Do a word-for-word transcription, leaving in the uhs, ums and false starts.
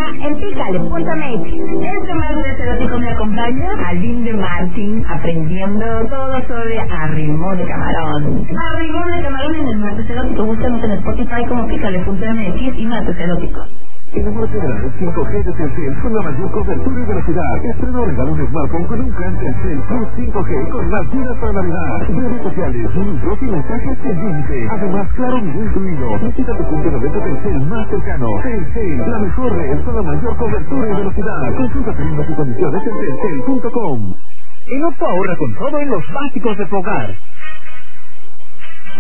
en pícale punto m x. Este martes erótico me acompaña Aline de Martin, aprendiendo todo sobre arrimón de camarón. Arrimón de camarón en el martes erótico. Búscanos en Spotify como pícale punto m x y martes erótico. Enamórate de la red cinco G de Telcel con la mayor cobertura y velocidad. Estreno regalo un smartphone con un plan Telcel Plus cinco G con las vidas para Navidad. Redes sociales, minutos y mensajes sin límite. Además, claro, ningún incluido. Visita tu punto de venta Telcel más cercano. Telcel, la mejor red con la mayor cobertura y velocidad. Consulta términos y condiciones en telcel punto com. En Otto ahorra con todo en los básicos de tu hogar.